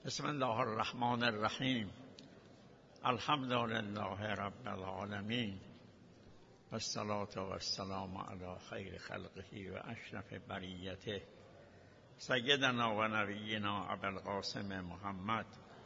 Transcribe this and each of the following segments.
بسم الله الرحمن الرحیم. الحمد لله رب العالمین و الصلاة و السلام علی خیر خلقه و اشرف بریته سیدنا و نبینا ابوالقاسم محمد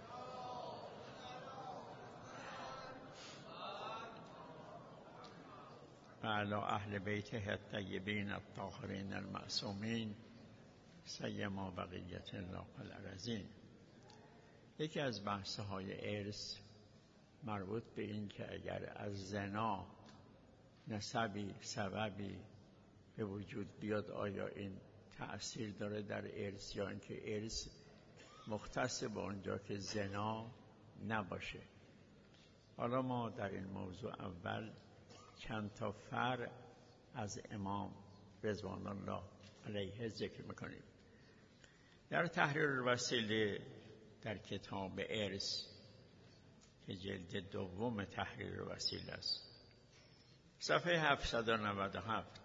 و علی اهل بیته الطیبین الطاهرین المعصومین سیما بقیت الله الارضین. یکی از بحث‌های ارث مربوط به این که اگر از زنا نسبی سببی به وجود بیاد آیا این تأثیر داره در ارث یا اینکه ارث مختص به اونجا که زنا نباشه. حالا ما در این موضوع اول چند تا فرع از امام رضوان الله علیه ذکر میکنیم. در تحریر الوسیله در کتاب ارث که جلد دوم تحریر الوسیله است، صفحه 797،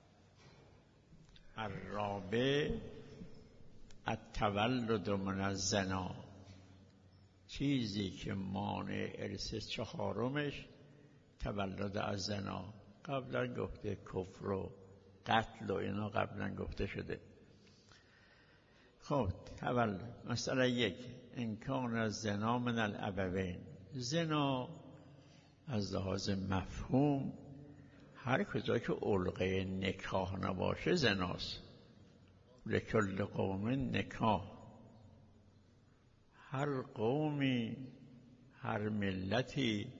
الرابع التولد من الزنا، چیزی که مانع ارث چهارمش تولد از زنا. قبلا گفته کفر و قتل و اینا قبلا گفته شده. خب تولد مسئله یک، امکان از زنا من الابوین. زنا از لحاظ مفهوم هر کجا که علقه نکاح نباشه زناست. لکل قوم نکاح، هر قومی هر ملتی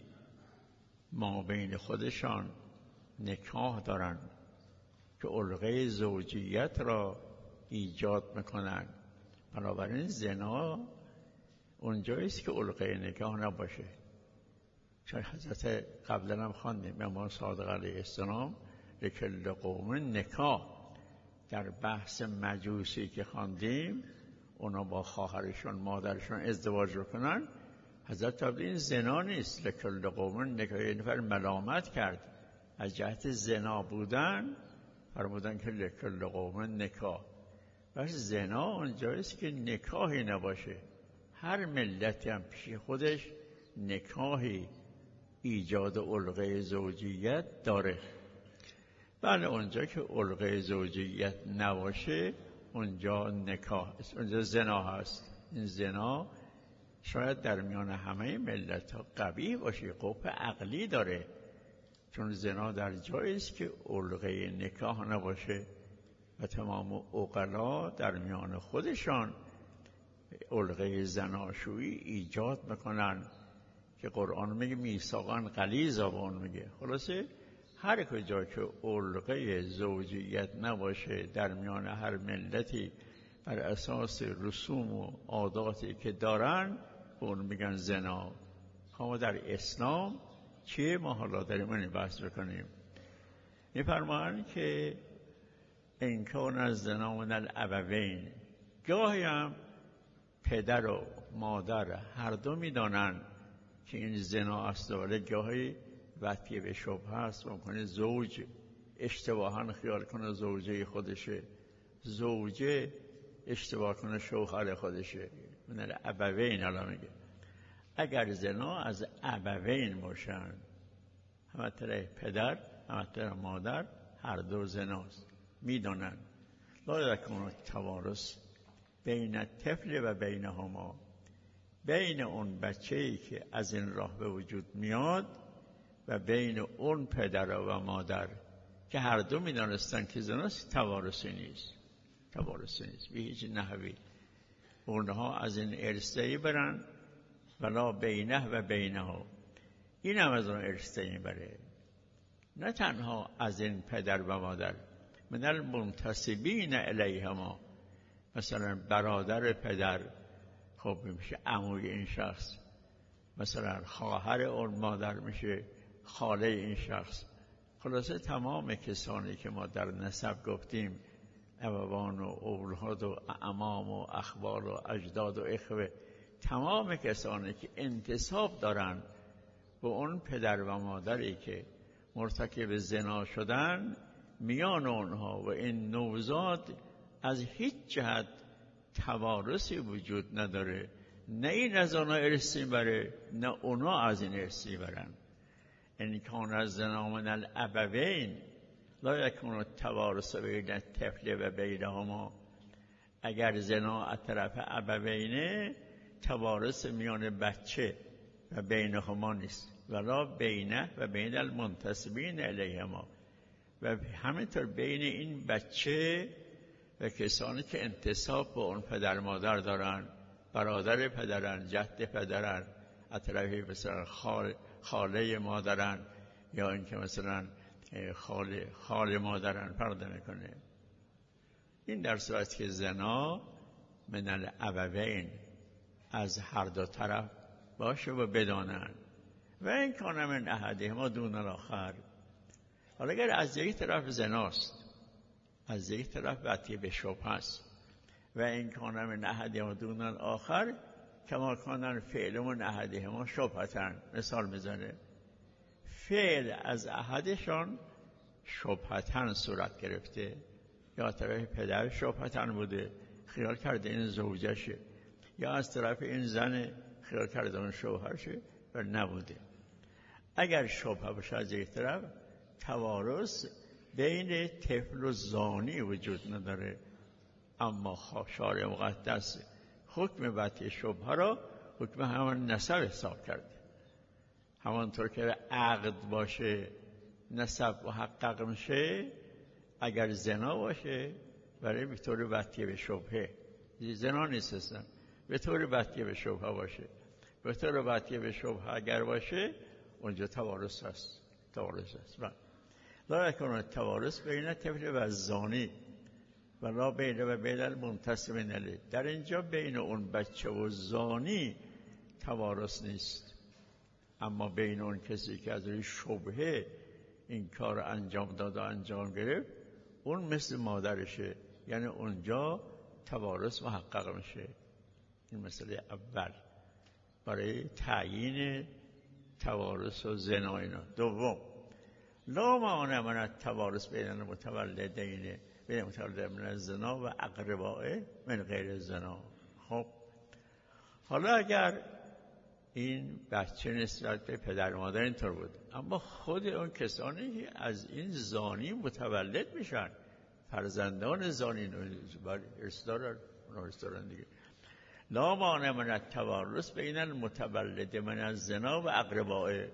ما بین خودشان نکاح دارن که علقه زوجیت را ایجاد میکنن. بنابراین زنا اونجاییست که علقه نکاح نباشه. چون حضرت قبلا هم خواندیم امام صادق علیه السلام لکل قوم نکاح، در بحث مجوسی که خواندیم اونا با خواهرشون مادرشون ازدواج کنن، حضرت فرمود این زنا نیست. لکل قوم نکاح، یه نفر ملامت کرد از جهت زنا بودن، فرمودن که لکل قوم نکاح. بس زنا اونجاییست که نکاحی نباشه. هر ملتی هم پیش خودش نکاحی ایجاد علقه زوجیت داره. بله اونجا که علقه زوجیت نباشه اونجا نکاح، اونجا زنا هست. این زنا شاید در میان همه ملت ها قبیح باشه، قبح عقلی داره، چون زنا در جاییست که علقه نکاح نباشه و تمام عقلا در میان خودشان علقه زناشویی ایجاد میکنن که قرآن میگه میثاقا غلیظا، به اون میگه. خلاصه هر کجا که علقه زوجیت نباشه در میان هر ملتی بر اساس رسوم و عاداتی که دارن به اون میگن زنا. ما در اسلام چیه؟ ما حالا داریم این بحث بکنیم. میفرمایند که امکان از زنا من الابوین، گاهی هم پدر و مادر هر دو میدانن که این زنا است، ولی گاهی وقتی به شبهه است ممکنه زوج اشتباها خیال کنه زوجه خودشه، زوجه اشتباه کنه شوهر خودشه. من الابوین الان میگه اگر زنا از ابوین باشن، همه طرف پدر همه طرف مادر هر دو زناست، میدونن. لا یکون توارث بین الطفل و بینهما، بین اون بچه‌ای که از این راه به وجود میاد و بین اون پدر و مادر که هر دو میدانستن که زناست، توارثی نیست. توارثی نیست به هیچ نحوی. اونها از این ارثی برن ولا بینه و بینها، این هم از اون ارثی بره. نه تنها از این پدر و مادر، من المنتسبین الیهما، مثلا برادر پدر خب میشه عموی این شخص، مثلا خواهر اون مادر میشه خاله این شخص. خلاصه تمام کسانی که ما در نسب گفتیم، ابوان و اولاد و اعمام و اخوال و اجداد و اخوه، تمام کسانی که انتساب دارن به اون پدر و مادری که مرتکب زنا شدن، میان اونها و این نوزاد از هیچ جهت توارثی وجود نداره، نه این از اونا ارثی بره نه اونا از این ارثی برن. ان کان الزنا من الابوین لا یکون التوارث بین الطفل و بینهما. اگر زنا از طرف ابوینه، توارث میان بچه و بینهما نیست، ولا بینه و بین المنتسبین الیهما، و همینطور بین این بچه و کسانی که انتساب به اون پدر مادر دارن، برادر پدرن، جد پدرن، از طرفی مثلا خاله مادرن، یا اینکه مثلا خال مادرن فرق نمیکنه. این در صورتی که زنا من الابوین از هر دو طرف باشه و بدانن. و این کان من احدهما دون الاخر. حالا اگر از یک طرف زناست، از یک طرف وطیه به شبهه است، و این کان من احدهما دون الاخر کما کانن فعل من احدهما شبهتن. مثال میزنه فعل از احدشان شبهتن صورت گرفته، یا طرف پدر شبهتن بوده، خیال کرده این زوجشه، یا از طرف این زن خیال کرده اون شوهرشه و نبوده. اگر شبهه باشه از یک طرف، توارث بین طفل و زانی وجود نداره. اما شارع مقدس حکم وطی شبهه را حکم همان نسب حساب کرده. همانطور که عقد باشه نسب محقق میشه، اگر زنا باشه برای به طور وطی به شبهه، زنا نیست اصلا، به طور وطی به شبهه باشه، به طور وطی به شبهه اگر باشه اونجا توارث هست. لا یکون التوارث بین طفل و زانی ولا بین و بین المنتسبین الیه. در اینجا بین اون بچه و زانی توارث نیست، اما بین اون کسی که از روی شبهه این کار انجام داد و انجام گرفت، اون مثل مادرشه، یعنی اونجا توارث محقق میشه. این مسئله اول برای تعیین توارث و زنا اینا. دوم، لا مانع من التوارث بین المتولدین، بین المتولد من الزنا و اقربائه من غیر الزنا. خب حالا اگر این بچه نسبت به پدر مادر اینطور بود، اما خود اون کسانی که از این زانی متولد میشن، فرزندان زانی ارث دارن دیگه. لا مانع من التوارث بین المتولد من الزنا و اقربائه،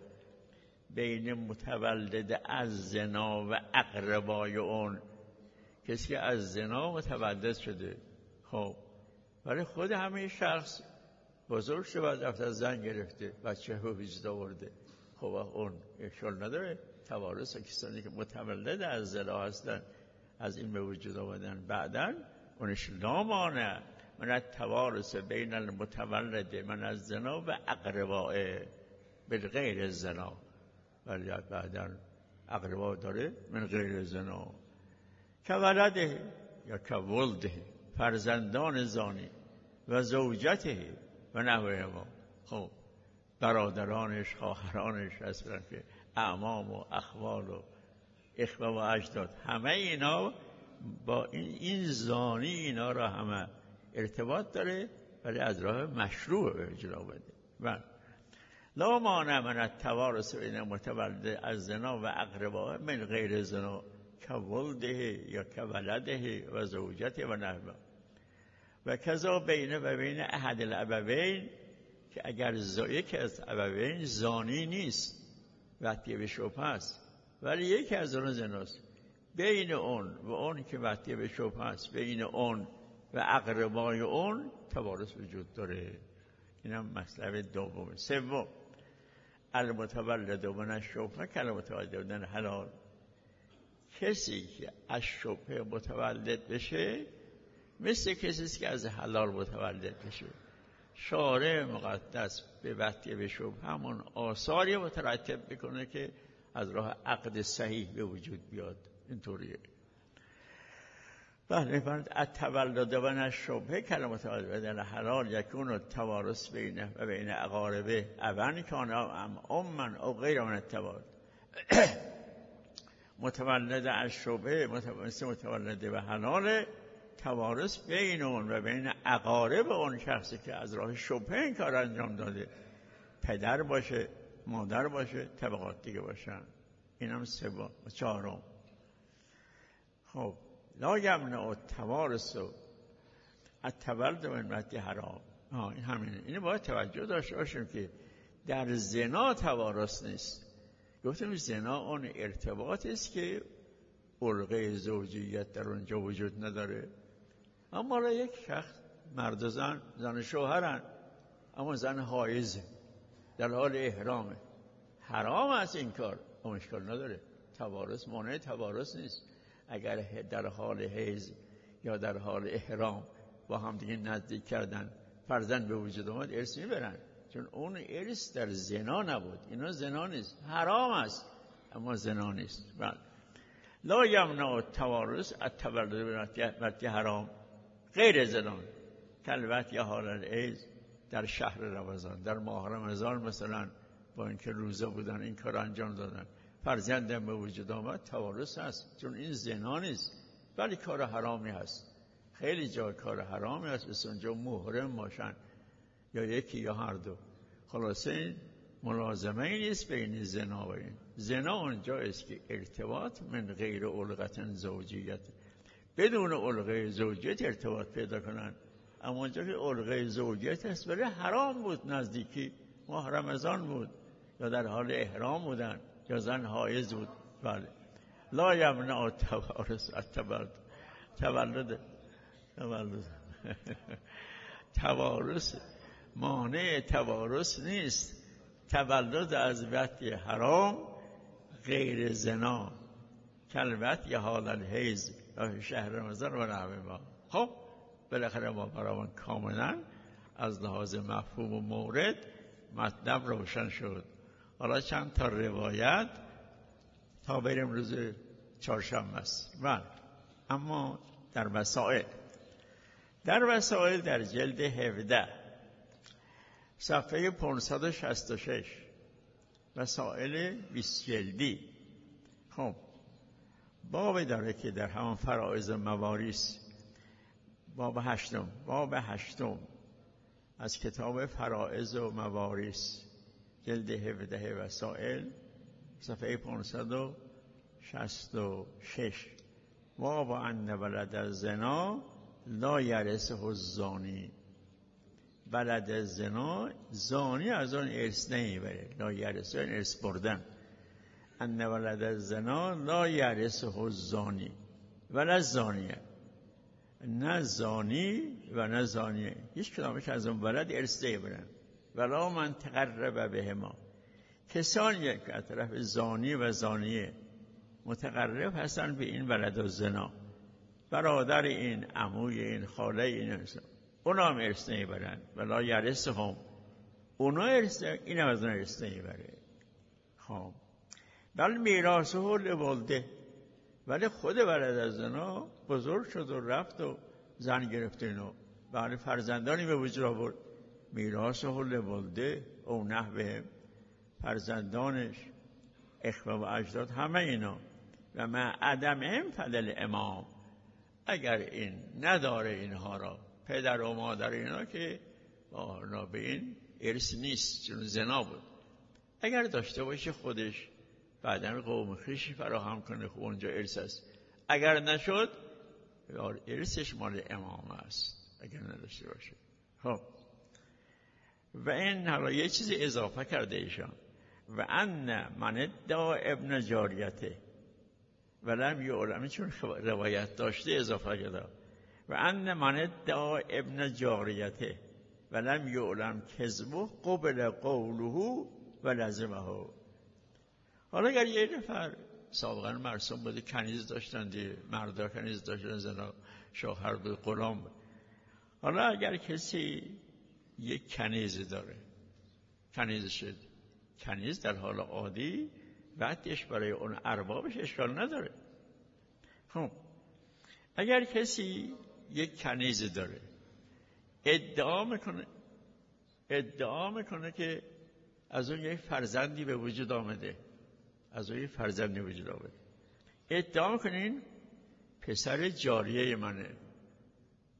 بین متولد از زنا و اقربای اون، کسی که از زنا متولد شده، خب برای خود همه شخص بزرگ شده، بعد رفته زن گرفته، بچه به وجود آورده، خب اون اشکال نداره. توارث کسانی که متولد از زنا هستن، از این به وجود آمدن بعداً، اونش لا مانع من التوارث بین المتولد من الزنا و اقربائه بالغیر الزنا، ولی بعداً اقربا داره من غیر الزنا، که ولده یا که ولده، فرزندان زانی، و زوجته و نحوه ما، خب برادرانش، خواهرانش هستن که اعمام و اخوال و اخوه و اجداد، همه اینا با این زانی اینا را همه ارتباط داره، ولی از راه مشروع به وجود آمده. و لا مانع من التوارث بین متولد از زنا و اقربائه من غیر زنا که ولده یا که ولده و زوجته و نحوه. و کذا بین و بین احد الابوین، که اگر یکی از ابوین زانی نیست، وطیه به شبهه است، ولی یکی از اون زناست، بین اون و اون که وطیه به شبهه است، بین اون و اقربای اون توارث وجود داره. اینم مطلب دوم. سوم، المتولد من الشبهه کالمتولد من الحلال، کسی که از شبهه متولد بشه مثل کسی که از حلال متولد بشه. شارع مقدس به وطیه به شبهه همون آثاری مترتب میکنه که از راه عقد صحیح به وجود بیاد. اینطوریه. بله، فرمود التولد من الشبهه کالمتولد من الحلال یکون التوارث بینه و بین اقاربه ابن کان امن او غیر من التولد. متولد از شبهه مثل متولد به حلاله، توارث بین اون و بین اقارب اون شخصی که از راه شبهه این کار انجام داده، پدر باشه، مادر باشه، طبقات دیگه باشن. این هم چهارم. خب لا یمنع التوارث التولد من بعد حرام. این همینه. اینو باید توجه داشته باشیم که در زنا توارث نیست. گفتم زنا اون ارتباطی است که علقه زوجیت در اونجا وجود نداره. اما را یک شخص، مرد و زن، زن شوهرن، اما زن حایزه، در حال احرامه، حرام است این کار، اما اشکال نداره. توارث مانع توارث نیست. اگر در حال حیض یا در حال احرام با هم دیگه نزدیک کردن، فرزند به وجود اومد، ارث میبرن، چون اون ارث در زنا نبود. اینا زنا نیست، حرام است اما زنا نیست. بله. لا یمنع التوارث التولد بعد حرام غیر زنا کلبت یا حال الحیض در شهر رمضان. در ماه رمضان مثلا با اینکه روزه بودن این کار انجام دادن، فرزندم به وجود آمد، توارث هست، چون این زنا نیست ولی کار حرامی هست. خیلی جا کار حرامی هست، مثل اونجا محرم باشن یا یکی یا هر دو. خلاصه این ملازمه ای نیست بین زنا و این. زنا اونجا است که ارتباط من غیر علقه زوجیت، بدون علقه زوجیت ارتباط پیدا کنن. اما اونجا که علقه زوجیت هست ولی حرام بود، نزدیکی ماه رمضان بود یا در حال احرام بودن یا زن حایض بود. بله. لا یمنع التوارث التولد توارث مانع توارث نیست. تولد از وقت حرام غیر زنا کلبت یا حال الحیض یا شهر رمضان و نحوه ما. خب بالاخره ما برامون کاملا از لحاظ مفهوم و مورد مطلب روشن شد. حالا چند تا روایت تا بریم روز چهارشنبه است. بله. اما در وسائل در جلد 17 صفحه 566 وسائل 20 جلدی. خب باب داره که در همان فرائض مواریث، باب هشتم از کتاب فرائض و مواریث جلد 17 وسائل صفحه 566 باب ان ولد الزنا لا یرثه الزانی. ولد زنا، زانی از آن ارث نمیبره. لا یرثه این ارث بردن. ان ولد الزنا لا یرثه الزانی ولا زانیه، نه زانی و نه زانیه، هیچ کدامش از اون ولد ارث نمیبرن. ولا من تقرب بهما، کسانی که از طرف زانی و زانیه متقرب هستن به این ولد الزنا، برادر این، عموی این، خاله این، اونا هم ارث نمیبرن. ولا یرثهم، اونا ارث، این هم از اون ارث نمیبره. خب بل میراثه لولده، ولی خود ولد الزنا بزرگ شد و رفت و زن گرفت اینو، ولی فرزندانی به وجود آورد. میراثه لولده او نحوه، فرزندانش، اخوه و اجداد، همه اینا. و مع عدمهم فضل امام، اگر این نداره اینها را، پدر و مادر اینا، که اونا به این ارث نیست چون زنا بود. اگر داشته باشه خودش بعدن قوم خویشی فراهم کنه، خب اونجا ارث است. اگر نشد ارثش مال امام است اگر نداشته باشه. خب و این حالا یه چیزی اضافه کرده ایشان، و ان من ادعا ابن جاریته ولم یعلم، چون روایت داشته اضافه کرده. و ان من ادعا ابن جاریته ولم یعلم کذبه قبل قوله و لزمه. حالا اگر یه نفر سابقا مرسوم بوده، کنیز داشتن، مردا کنیز داشتن، زنا شوهر بود، غلام بود. حالا اگر کسی یک کنیز داره، کنیز شد، کنیز در حال عادی بعدش برای اون اربابش اشکال نداره. خب اگر کسی یک کنیز داره، ادعا میکنه که از اون یک فرزندی به وجود آمده، ادعا کنین پسر جاریه منه،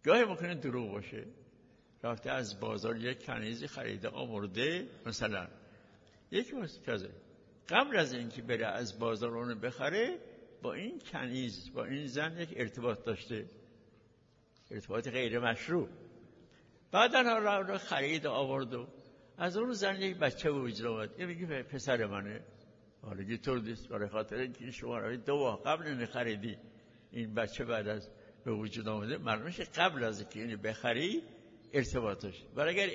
گاهی ممکنه دروغ باشه. رفته از بازار یک کنیزی خریده آورده، مثلا یک واسه قبل از اینکه بره از بازار اونو بخره با این کنیز، با این زن یک ارتباط داشته، ارتباط غیر مشروع. بعدن را خرید آورد و از اون زن یک بچه به وجود آمد. یه میگه پسر منه. حالا یه طور دیست برای خاطر اینکه شما رو 2 ماه قبل اینو خریدی، این بچه بعد از به وجود آمده، معلومه قبل از اینکه اینو بخری ارتباط داشت. ولی اگر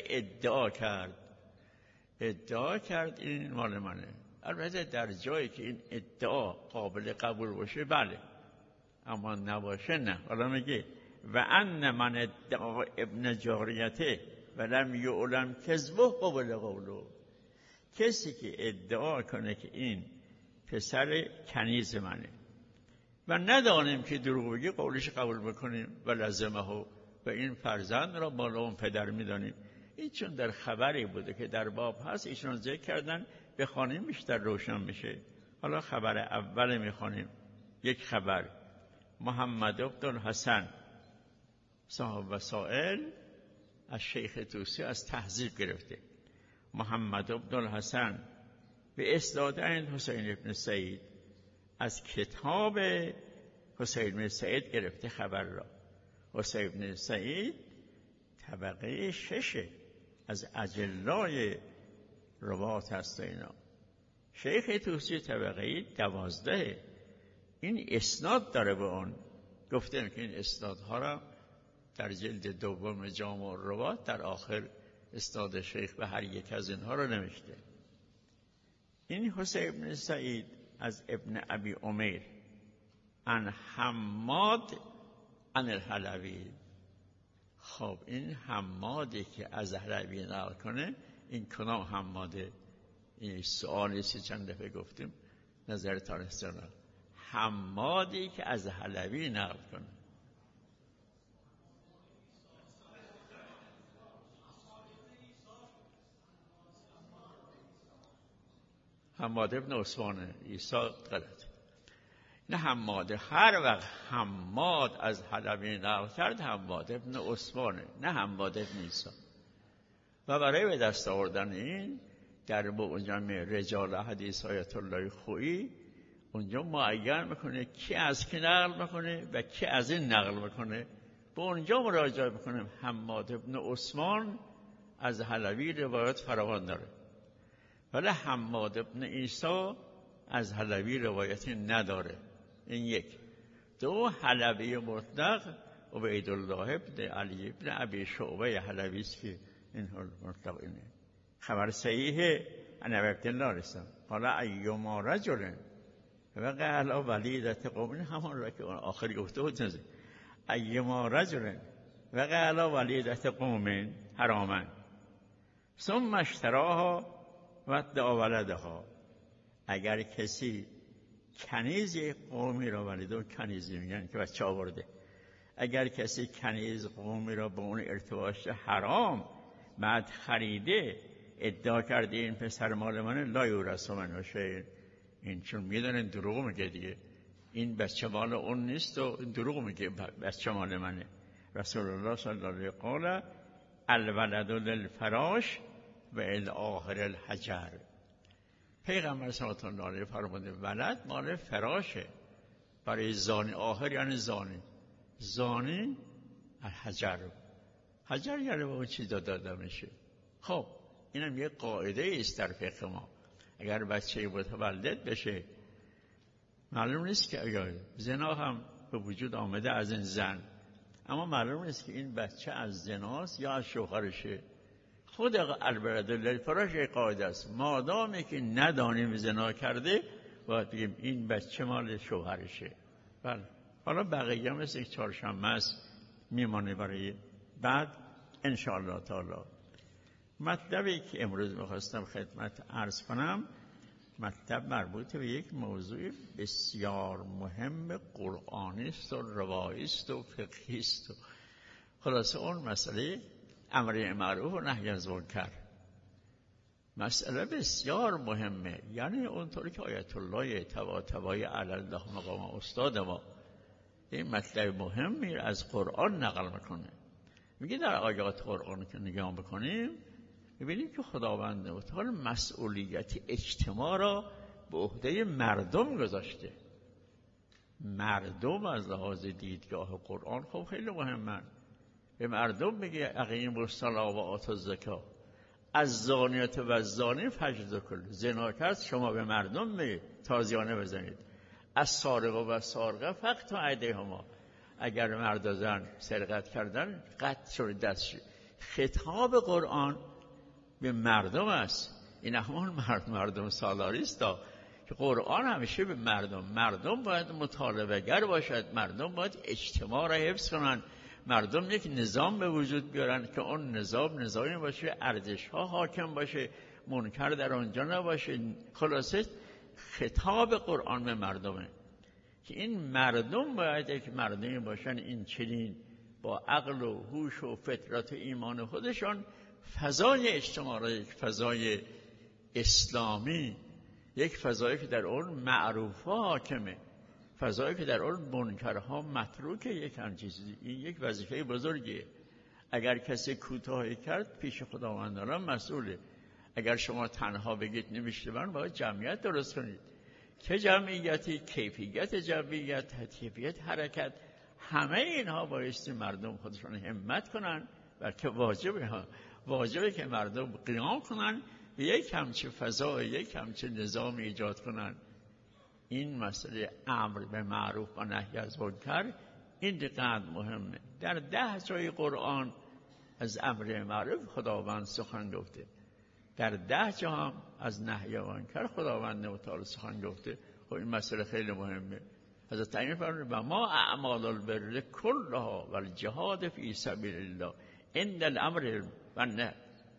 ادعا کرد این مال منه، البته در جایی که این ادعا قابل قبول باشه بله، اما نباشه نه. حالا میگه و ان من ادعا ابن جاریته ولم یعلم کذبه قبل قوله. کسی که ادعا کنه که این پسر کنیز منه و ندانیم که دروغ بگه، قولش قبول بکنیم و لازمه و این فرزند را بالا اون پدر میدانیم. این چون در خبری بوده که در باب هست، ایشون ذکر کردن، بخوانیم بیشتر روشن میشه. حالا خبر اول میخوانیم. یک خبر، محمد بن الحسن صاحب وسائل از شیخ طوسی از تهذیب گرفته. محمد بن الحسن به اسناد حسین بن سعید از کتاب حسین بن سعید گرفته خبر را. حسین بن سعید طبقه 6 از اجلای روات هست. اینا شیخ طوسی طبقه 12. این اسناد داره به اون. گفتم که این اسنادها را در جلد 2 جامع الروات در آخر اسناد شیخ به هر یک از اینها رو نوشته. این حسین بن سعید از ابن ابی عمیر عن حماد عن الحلبی. خب این حمادی که از حلبی نقل کنه، این کدام حماده؟ این سوالی که چند دفعه گفتیم نظرتان استقرار. حمادی که از حلبی نقل کنه، حماد ابن عثمانه. عیسی غلط. نه حماد، هر وقت حماد از حلبی نقل کرد حماد ابن عثمانه، نه حماد ابن عیسی. و برای به دست آوردن این در معجم رجال حدیث آیت الله خویی اونجا معین میکنه کی از کی نقل میکنه و کی از این نقل میکنه. به اونجا مراجعه میکنیم. حماد ابن عثمان از حلبی روایت فراوان داره، ولی حماد ابن عیسی از حلبی روایتی نداره. این یک. 2 حلبی مطلق عبیدالله ابن علی ابن ابی شعبه حلبی است که این مطلق اینه. خبر صحیحه عن عبدالله رسم حالا ایما رجل وقع علی ولیدت قوم، همان را که آخری گفته بود نزد ایما رجل وقع علی ولیدت قوم حراما ثم اشتراها و ادعا ولدها. اگر کسی کنیز قومی را ولیده، و کنیزی میگن که بچه آورده، اگر کسی کنیز قومی را به اون ارتباط حرام بعد خریده، ادعا کرده این پسر مال منه، لا یورث منه شیء. این چون میدونن دروغ میگه دیگه، این بچه مال اون نیست و دروغ میگه بچه مال منه. رسول الله صلی الله علیه و قال الولد للفراش و الاخر الحجر. پیغمبر صلی الله علیه و فرموده ولد مال فراشه برای زانی. آخر یعنی زانی الحجر. حجر یعنی با اون چیز داده میشه. خب اینم یه قاعده است در فقه ما. اگر بچه متولد بشه، معلوم نیست که اگر زنا هم به وجود آمده از این زن، اما معلوم نیست که این بچه از زناست یا از شوهرشه. خود الولد للفراش قاعده است. مادامی که ندانیم زنا کرده، باید بگیم این بچه مال شوهرشه. بله. حالا بقیه مثل یک چهارشنبه است میمانه برای بعد ان شاء الله تعالی. مطلبی که امروز میخواستم خدمت عرض کنم، مطلب مربوط به یک موضوع بسیار مهم قرآنی است و روایی است و فقهی است. خلاصه اون مسئله امر معروف و نهی از منکر. مسئله بسیار مهمه. یعنی اونطوری که آیت الله طباطبای علی الله مقام استاد ما این مطلب مهمی از قرآن نقل میکنه. میگه در آیات قرآن که نگاه بکنیم میبینیم که خداوند متعال مسئولیت اجتماع را به عهده مردم گذاشته. مردم از لحاظ دیدگاه قرآن خب خیلی مهمن. به مردم میگه اقیموا الصلاة و آتوا الزکات از زانیت و زانی فجلدوا کل. زناکار شما به مردم میگه تازیانه بزنید. از سارق و سارقه فقط ایدیهما، اگر مرد و زن سرقت کردن قطع شد دستش. خطاب قرآن به مردم است. این همون مردم سالاری است که قرآن همیشه به مردم باید مطالبه گر باشد، مردم باید اجتماع را حفظ کنند، مردم یک نظام به وجود بیارن که اون نظامی باشه، ارزش ها حاکم باشه، منکر در آنجا نباشه. خلاصه خطاب قرآن به مردمه که این مردم باید یک مردمی باشن این چنین با عقل و هوش و فطرت و ایمان خودشان فضای اجتماع را یک فضای اسلامی، یک فضایی که در اون معروفها حاکمه، فضایی که در اون منکرها متروکه، یک چیزی. این یک وظیفه بزرگیه. اگر کسی کوتاهی کرد پیش خداوندان مسئوله. اگر شما تنها بگید نمیشنون، باید جمعیت درست کنید. چه جمعیتی؟ کیفیت جمعیت، کیفیت حرکت، همه اینها بایستی مردم خودشون همت کنن، بلکه واجبه که مردم قیام کنن و یک همچه فضا، یک همچه نظام ایجاد کنن. این مسئله امر به معروف و نهی از منکر این دقیقاً مهمه. در 10 جای قرآن از امر معروف خداوند سخن گفته، در 10 جا هم از نهی از منکر خداوند متعال سخن گفته. خب این مسئله خیلی مهمه. حضرت علی فرمود و ما اعمال البر کلها و الجهاد فی سبیل الله ان الامر و النهی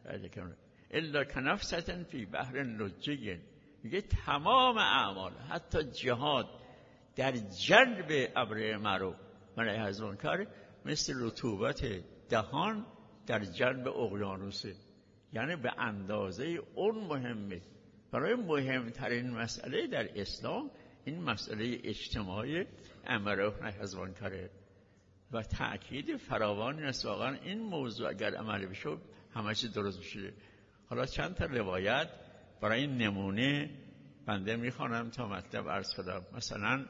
الا کنفسة فی بحر لجی. میگه تمام اعمال، حتی جهاد در جلب امر معروف و نهی از منکر، مثل رطوبت دهان در جلب اقیانوسه. یعنی به اندازه اون مهمه. برای مهمترین مسئله در اسلام این مسئله اجتماعی امر و نهی از منکر و تأکید فراوانی است. واقعا این موضوع اگر عملی بشه همه چیز درست میشه. حالا چند تا روایت برای این نمونه بنده میخوانم تا مطلب عرض کنم. مثلا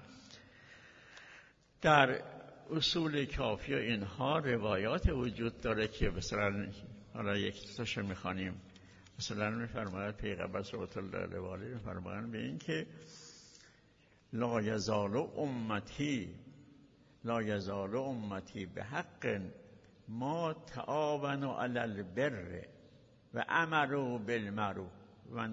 در اصول کافی و اینها روایات وجود داره که مثلا حالا یک تاشو میخوانیم. مثلا میفرماید پیغمبر صلی الله علیه و آله میفرمایند به این که لا یزال امتی به حق ما تعاونوا علی البر و امروا بالمعروف و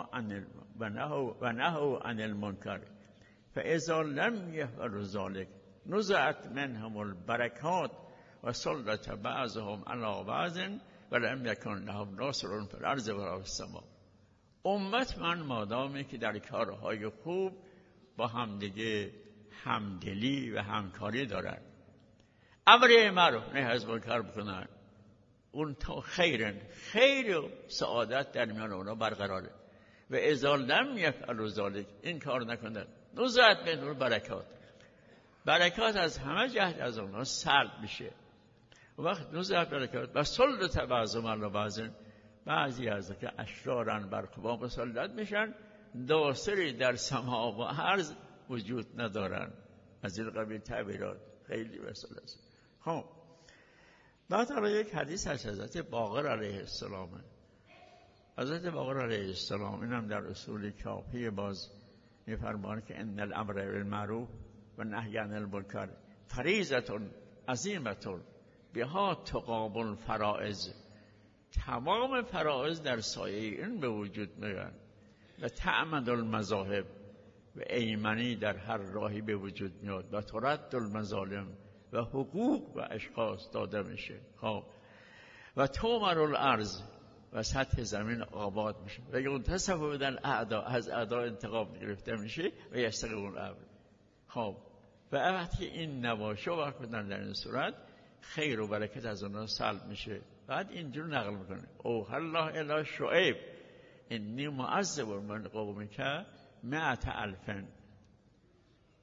نهوا عن المنکر فاذا لم یفعلوا ذلک نزعت منهم البرکات و سلط بعضهم علی بعض و لم یکن لهم ناصر فی الارض ولا فی السماء. امت من مادامی که در کارهای خوب با همدیگه همدلی و همکاری دارن، امر معروف نهی از منکر بکنن، اون تا خیر و سعادت در میان اونا برقراره. و اذا لم یفعلوا ذلک، این کار نکنن، نزعت منهم برکات از همه جهت از اونها سلب میشه. و وقت نزعت برکات و سلط بعضهم علی بعض، بعضی از که اشرارن بر قوام مسلط میشن، داسری در سما و ارض وجود ندارن. از این قبیل تعبیرات خیلی مسئله است. خب بعد حالا یک حدیث از حضرت باقر علیه السلام. حضرت باقر علیه السلام اینم در اصول کافی باز میفرمایند که ان الامر بالمعروف و نهی عن المنکر فریضه عظیمه بها تقام الفرائض. تمام فرائض در سایه این به وجود میان و تعمد المذاهب و ایمنی در هر راهی به وجود میاد و ترد المظالم و حقوق و اشخاص داده میشه. خب و تومر الارض و سطح زمین آباد میشه و ینتصف بدن اعدا، از اعدا انتقام گرفته میشه و یستقیم الامر. خب و وقتی این نباشه وقت در این صورت خیر و برکت از اونها سلب میشه. بعد اینجور نقل میکنه اوحی الله الی شعیب انی معذب من قومک 100,000.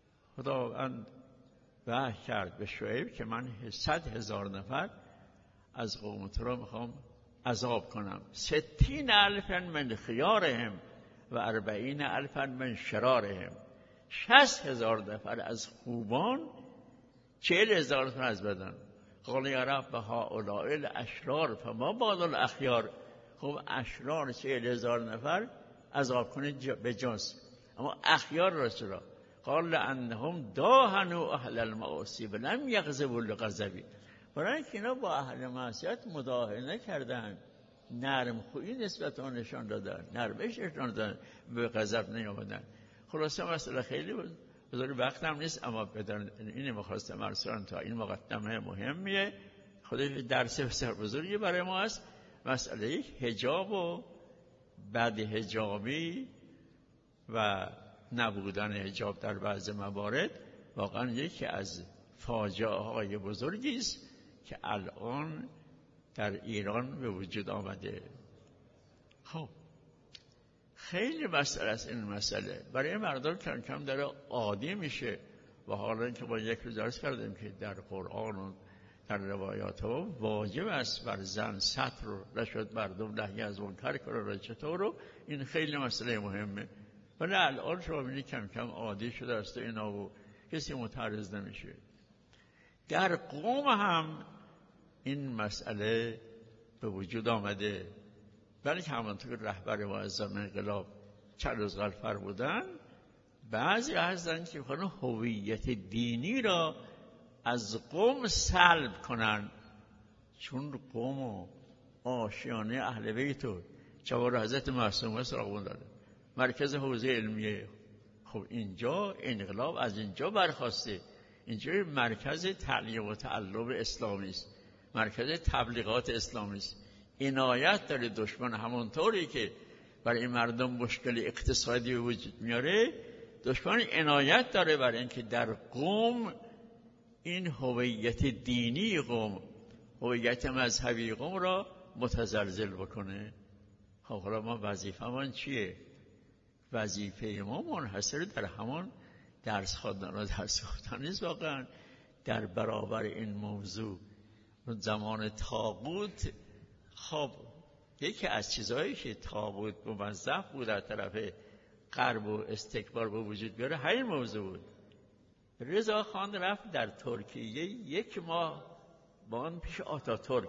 خداوند وحی کرد به شعیب که من 100,000 نفر از قوم تو را میخوام عذاب کنم. 60,000 من خیارهم و 40,000 من شرارهم. 60,000 نفر از خوبان، 40,000 نفر از بدن. قال یا رب هؤلاء الاشرار فما بال الاخیار. خب اشرار 40,000 نفر عذاب کنید به جنس، اما اخیار را چرا؟ قال لانهم داهنوا اهل المعاصی ولم یغضبوا لغضبی. برای اینکه اینا با اهل معصیت مداهنه کردن، نرم خویی نسبت آن نشان دادن، نرمش نشان دادن، به غضب نیامدن. خلاصه مسئله خیلی بزرگ، وقتم نیست، اما بدون این مخواستم ارسال تا این مقدمه مهمیه، خودش درس بسیار بزرگی برای ما است. مسئله حجاب و بد حجابی و نبودن حجاب در بعض موارد واقعا یکی از فاجعه های بزرگی است که الان در ایران به وجود آمده. خب خیلی مسئله است این مسئله، برای مردم کم کم داره عادی میشه. و حالا که با یک روز درس کردیم که در قرآن و در روایات ها واجب است بر زن ستر رو رشد مردم نهی از منکر کنه، چطور رو این خیلی مسئله مهمه. ولی الان شما ببینید کم کم عادی شده است اینا و کسی متعرض نمیشه. در قوم هم این مسئله به وجود آمده، بلکه همانطور که رهبر معظم انقلاب چند روز قبل فرمودن، بعضی هستن که میخوان هویت دینی را از قوم سلب کنن، چون قوم و آشیانه اهل بیت و جوار حضرت معصومه سراغون داره، مرکز حوزه علمیه. خب اینجا انقلاب از اینجا برخواسته، اینجا مرکز تعلیم و تعلم اسلامی است، مرکز تبلیغات اسلامی است. عنایت داره دشمن، همونطوری که برای مردم مشکل اقتصادی وجود میاره، دشمن عنایت داره برای اینکه در قوم این هویت دینی قوم، هویت مذهبی قوم را متزلزل بکنه. خب حالا ما وظیفه‌مون چیه؟ وظیفه ما منحصر در همان درس خواندن و درس گفتن نیست. واقعا در برابر این موضوع زمان طاغوت، خب یکی از چیزهایی که طاغوت موظف بود در طرف غرب و استکبار به وجود بیاره همین موضوع بود. رضا خان رفت در ترکیه 1 ماه بان پیش آتاتورک،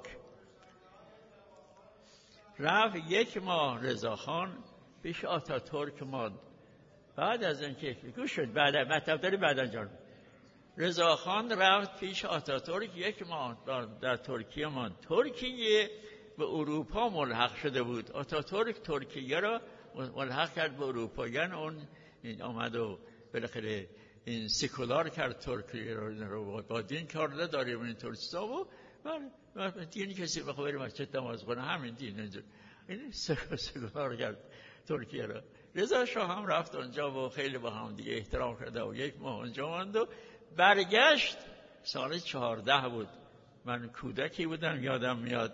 رفت 1 ماه رضا خان پیش آتاتورک ماند. بعد از اینکه گوش شد، بعد مطلب داری بعد انجام. رضا خان رفت پیش آتاتورک 1 ماه در ترکیه ماند. ترکیه به اروپا ملحق شده بود. آتاتورک ترکیه را ملحق کرد به اروپا، یعنی اون آمد و بالاخره این سکولار کرد ترکیه رو، با دین کار نداریم این ترکیستا و دینی کسی بخواه بری مسجد نماز کنه، همین دین اینجا این سکولار کرد ترکیه را. رضا شاه هم رفت اونجا و خیلی با هم دیگه احترام کرده و 1 ماه اونجا ماند و برگشت. سال 14 بود، من کودکی بودم یادم میاد.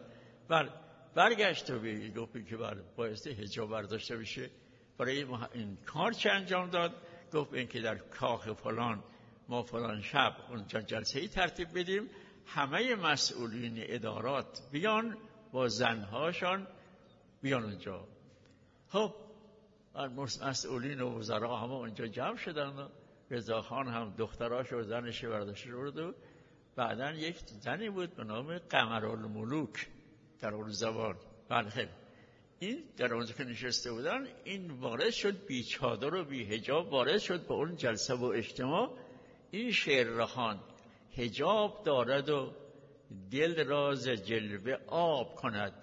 برگشت و گفت که بایسته حجاب برداشته بشه. برای این کار چه انجام داد؟ گفت این که در کاخ فلان ما فلان شب اونجا جلسه‌ای ترتیب بدیم، همه مسئولین ادارات بیان با زنهاشان بیان اونجا. خب مسئولین و وزرا همه اونجا جمع شدن. رضا خان هم دختراش و زنش برداشته بود و بعداً یک زنی بود به نام قمرالملوک در اون زبان. بله این در اونجا که نشسته بودن، این وارد شد بی چادر و بی حجاب، وارد شد به اون جلسه و اجتماع. این شعر را خواند: حجاب دارد و دل راز جلوه آب کند،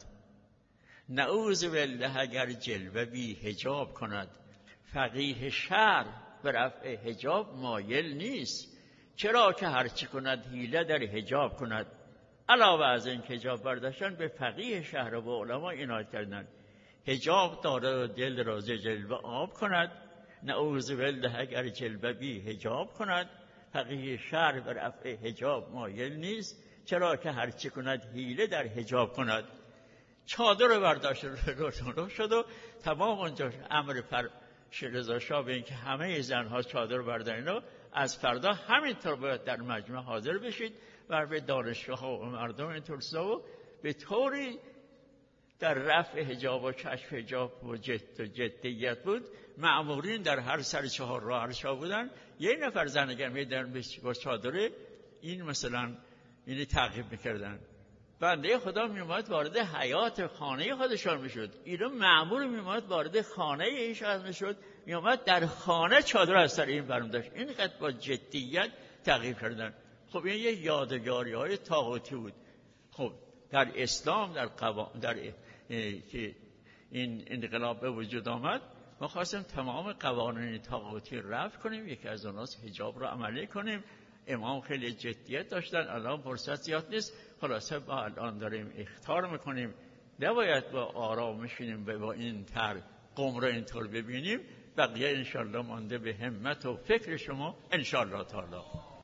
نعوذ بالله اگر جلوه بی حجاب کند. فقیه شرع به رفع حجاب مایل نیست، چرا که هرچی کند حیله در حجاب کند. علاوه از این که حجاب برداشتن، به فقیه شهر و به علما عنایت کردن. حجاب داره و دل راز جلوه آب کند، نعوذ بالله اگر جلوه بی حجاب کند. فقیه شهر به رفع حجاب مایل نیست، چرا که هرچی کند حیله در حجاب کند. چادر رو برداشت رو شد و تمام اونجا امر رضا شاه به این که همه زنها چادر رو بردارن و از فردا همینطور باید در مجمع حاضر بشید و به دانشگاه ها و مردم اینطور و به طوری در رفع حجاب و کشف حجاب و جدیت بود. مأمورین در هر سر 4 راه ارشا بودن، یه نفر زن اگر میدن با چادره این مثلا اینی تعقیب میکردن. بنده خدا میومد وارد حیات خانه خودشان میشد، اینا مأمور میومد وارد خانه ایشان میشد، میومد در خانه چادر از سر این برم داشت. اینقدر با جدیت تعقیب کردن. خب این یه یادگاری های طاغوتی بود. خب در اسلام در که این انقلاب به وجود آمد، ما خواستیم تمام قوانین طاغوتی رفع کنیم، یکی از اوناست حجاب رو عملی کنیم. امام خیلی جدیت داشتن، الان فرصت زیاد نیست، خلاصه با الان داریم اخطار میکنیم، نباید با آرام میشینیم با این قوم رو اینطور ببینیم. بقیه انشالله مانده به همت و فکر شما انشالله تعالی.